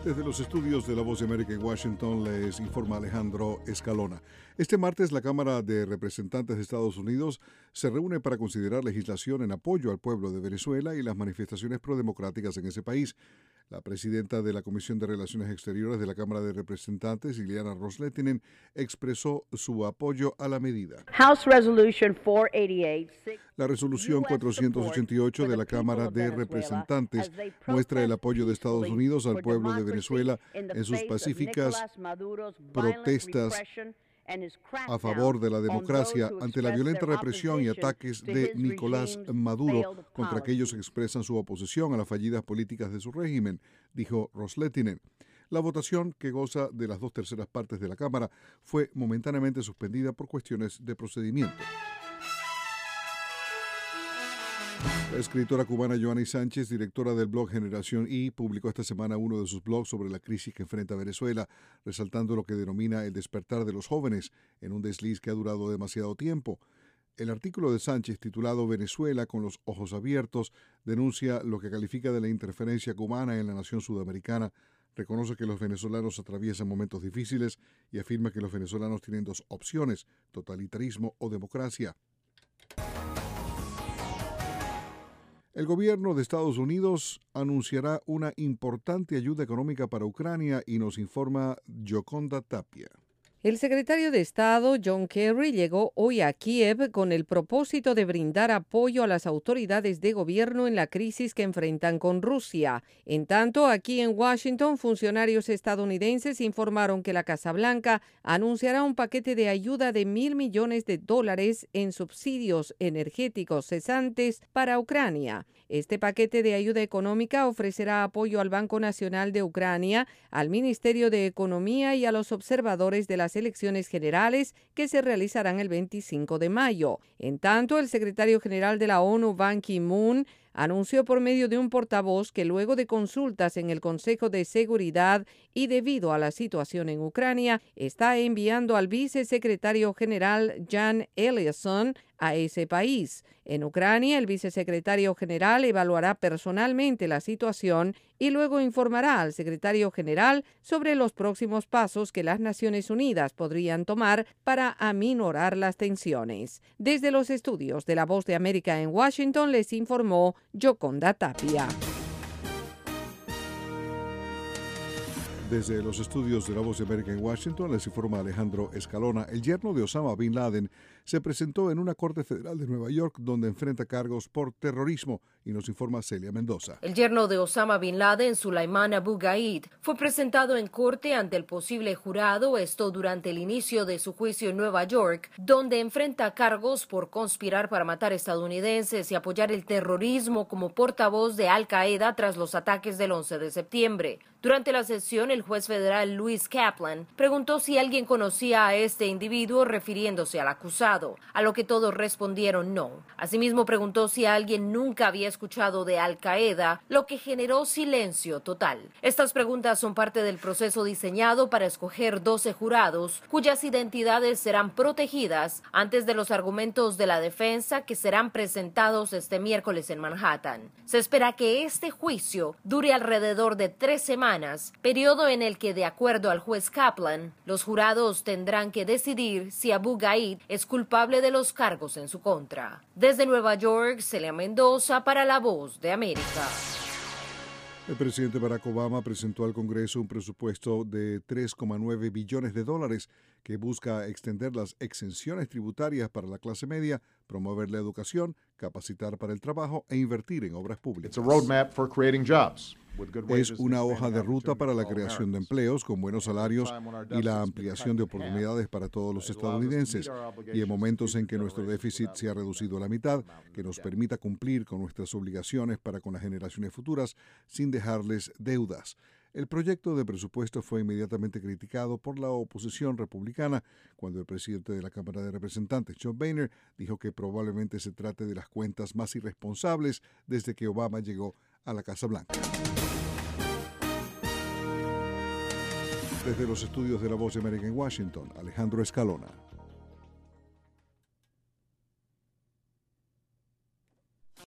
Desde los estudios de La Voz de América en Washington les informa Alejandro Escalona. Este martes la Cámara de Representantes de Estados Unidos se reúne para considerar legislación en apoyo al pueblo de Venezuela y las manifestaciones prodemocráticas en ese país. La presidenta de la Comisión de Relaciones Exteriores de la Cámara de Representantes, Ileana Ros-Lehtinen, expresó su apoyo a la medida. La resolución 488 de la Cámara de Representantes muestra el apoyo de Estados Unidos al pueblo de Venezuela en sus pacíficas protestas a favor de la democracia ante la violenta represión y ataques de Nicolás Maduro contra aquellos que expresan su oposición a las fallidas políticas de su régimen, dijo Ros-Lehtinen. La votación, que goza de las 2/3 partes de la Cámara, fue momentáneamente suspendida por cuestiones de procedimiento. La escritora cubana Joanny Sánchez, directora del blog Generación Y, publicó esta semana uno de sus blogs sobre la crisis que enfrenta Venezuela, resaltando lo que denomina el despertar de los jóvenes en un desliz que ha durado demasiado tiempo. El artículo de Sánchez, titulado Venezuela con los ojos abiertos, denuncia lo que califica de la interferencia cubana en la nación sudamericana, reconoce que los venezolanos atraviesan momentos difíciles y afirma que los venezolanos tienen dos opciones: totalitarismo o democracia. El gobierno de Estados Unidos anunciará una importante ayuda económica para Ucrania y nos informa Yoconda Tapia. El secretario de Estado, John Kerry, llegó hoy a Kiev con el propósito de brindar apoyo a las autoridades de gobierno en la crisis que enfrentan con Rusia. En tanto, aquí en Washington, funcionarios estadounidenses informaron que la Casa Blanca anunciará un paquete de ayuda de $1.000 millones en subsidios energéticos cesantes para Ucrania. Este paquete de ayuda económica ofrecerá apoyo al Banco Nacional de Ucrania, al Ministerio de Economía y a los observadores de las elecciones generales que se realizarán el 25 de mayo. En tanto, el secretario general de la ONU, Ban Ki-moon, anunció por medio de un portavoz que luego de consultas en el Consejo de Seguridad y debido a la situación en Ucrania, está enviando al vicesecretario general Jan Eliasson a ese país. En Ucrania, el vicesecretario general evaluará personalmente la situación y luego informará al secretario general sobre los próximos pasos que las Naciones Unidas podrían tomar para aminorar las tensiones. Desde los estudios de La Voz de América en Washington les informó Yoconda Tapia. Desde los estudios de La Voz de América en Washington les informa Alejandro Escalona. El yerno de Osama Bin Laden se presentó en una corte federal de Nueva York donde enfrenta cargos por terrorismo y nos informa Celia Mendoza. El yerno de Osama Bin Laden, Sulaiman Abu Ghaid, fue presentado en corte ante el posible jurado, esto durante el inicio de su juicio en Nueva York, donde enfrenta cargos por conspirar para matar estadounidenses y apoyar el terrorismo como portavoz de Al Qaeda tras los ataques del 11 de septiembre. Durante la sesión, el juez federal Louis Kaplan preguntó si alguien conocía a este individuo refiriéndose al acusado, a lo que todos respondieron no. Asimismo, preguntó si alguien nunca había escuchado de Al Qaeda, lo que generó silencio total. Estas preguntas son parte del proceso diseñado para escoger 12 jurados, cuyas identidades serán protegidas antes de los argumentos de la defensa que serán presentados este miércoles en Manhattan. Se espera que este juicio dure alrededor de 3 semanas, periodo en el que, de acuerdo al juez Kaplan, los jurados tendrán que decidir si Abu Ghaid es culpable de los cargos en su contra. Desde Nueva York, Celia Mendoza para La Voz de América. El presidente Barack Obama presentó al Congreso un presupuesto de $3,9 billones que busca extender las exenciones tributarias para la clase media, promover la educación, capacitar para el trabajo e invertir en obras públicas. Es una hoja de ruta para la creación de empleos con buenos salarios y la ampliación de oportunidades para todos los estadounidenses, y en momentos en que nuestro déficit se ha reducido a la mitad, que nos permita cumplir con nuestras obligaciones para con las generaciones futuras sin dejarles deudas. El proyecto de presupuesto fue inmediatamente criticado por la oposición republicana cuando el presidente de la Cámara de Representantes, John Boehner, dijo que probablemente se trate de las cuentas más irresponsables desde que Obama llegó a la Casa Blanca. Desde los estudios de La Voz de América en Washington, Alejandro Escalona.